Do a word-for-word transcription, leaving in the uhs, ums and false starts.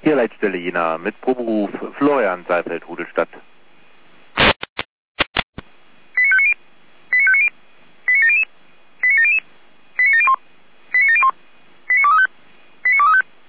Hier Leitstelle Jena mit Proberuf Florian Seifeld, Rudelstadt.